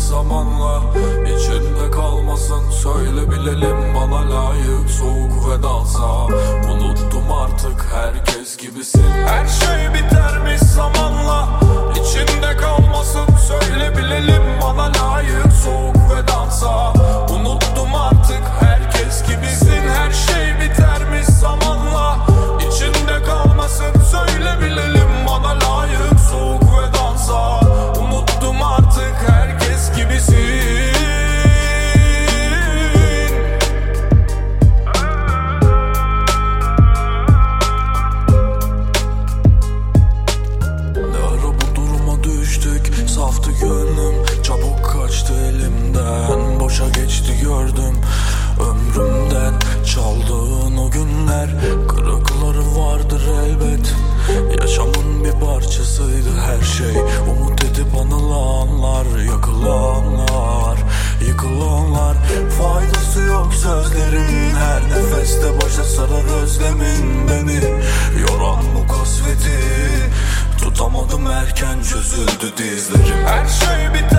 zamanla, içinde kalmasın. Söyle bilelim, bana layık soğuk vedansa. Unuttum artık, herkes gibisin. Her şey bitermiş zamanla, içinde kalmasın. Söyle bilelim, bana layık soğuk vedansa. Unuttum artık, herkes gibisin. Her şey bitermiş zamanla, içinde kalmasın. Söyle bilelim, bana layık soğuk vedansa. Unuttum artık, herkes gibisin. Ne ara bu duruma düştük, saftı gönlüm, çabuk kaçtı elimden. Boşa geçti gördüm ömrümden, çaldığın o günler. Kırıkları vardır elbet, yaşamın bir parçasıydı her şey. Umut edip anılanlar, yakılanlar, yıkılanlar. Faydası yok sözlerin, her nefeste başa sarar özlemin beni. Yoran bu kasveti tutamadım, erken çözüldü dizlerim. Her şey biter